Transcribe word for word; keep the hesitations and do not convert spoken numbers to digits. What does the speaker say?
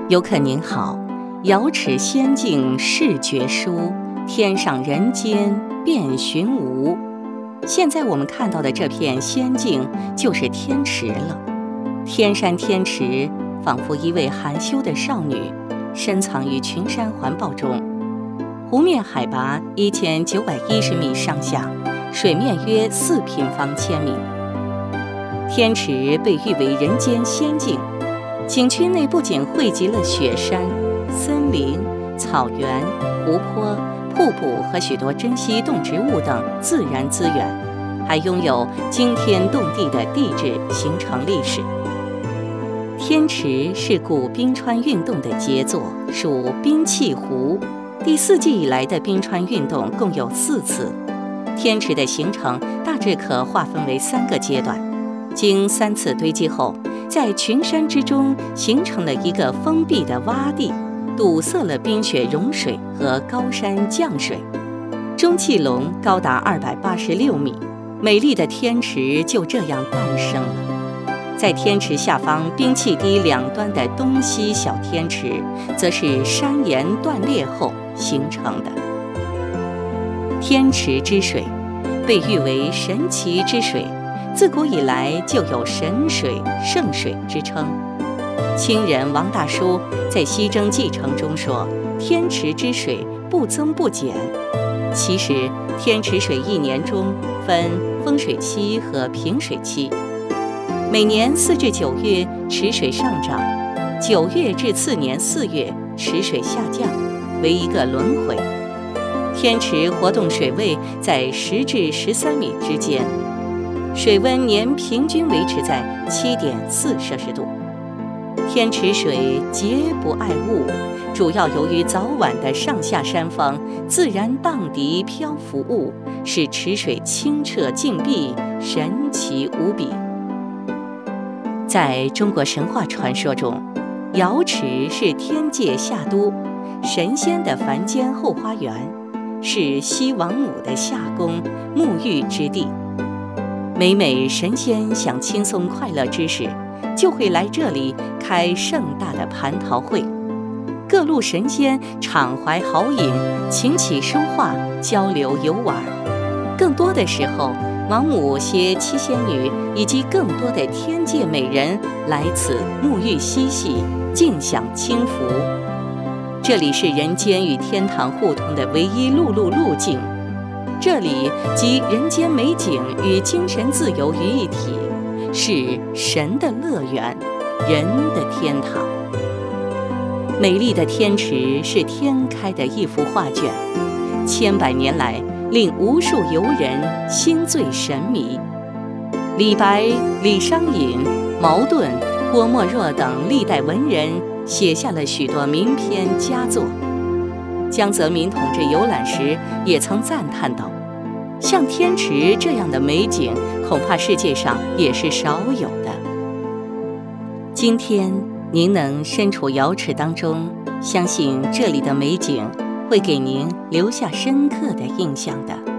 游客您好，瑶池仙境视觉书，天上人间遍寻无。现在我们看到的这片仙境就是天池了。天山天池仿佛一位含羞的少女，深藏于群山环抱中。湖面海拔一千九百一十米上下，水面约四平方千米。天池被誉为人间仙境，景区内不仅汇集了雪山、森林、草原、湖泊、瀑布和许多珍稀动植物等自然资源，还拥有惊天动地的地质形成历史。天池是古冰川运动的杰作，属冰碛湖。第四纪以来的冰川运动共有四次。天池的形成大致可划分为三个阶段。经三次堆积后，在群山之中形成了一个封闭的洼地，堵塞了冰雪融水和高山降水。中气龙高达二百八十六米，美丽的天池就这样诞生了。在天池下方冰碛堤两端的东西小天池，则是山岩断裂后形成的。天池之水被誉为神奇之水，自古以来就有神水、圣水之称。清人王大叔在《西征记承》中说，天池之水不增不减。其实天池水一年中分丰水期和平水期，每年四至九月池水上涨，九月至次年四月池水下降，为一个轮回。天池活动水位在十至十三米之间，水温年平均维持在七点四摄氏度。天池水洁不爱物，主要由于早晚的上下山方自然荡涤漂浮物，使池水清澈净碧，神奇无比。在中国神话传说中，瑶池是天界下都，神仙的凡间后花园，是西王母的下宫沐浴之地。每每神仙想轻松快乐之时，就会来这里开盛大的蟠桃会，各路神仙敞怀豪饮，琴棋书画，交流游玩。更多的时候，王母携七仙女以及更多的天界美人来此沐浴嬉戏，尽享清福。这里是人间与天堂互通的唯一陆路路径，这里集人间美景与精神自由于一体，是神的乐园，人的天堂。美丽的天池是天开的一幅画卷，千百年来令无数游人心醉神迷。李白、李商隐、茅盾、郭沫若等历代文人写下了许多名篇佳作。江泽民同志游览时也曾赞叹道，像天池这样的美景，恐怕世界上也是少有的。今天您能身处瑶池当中，相信这里的美景会给您留下深刻的印象的。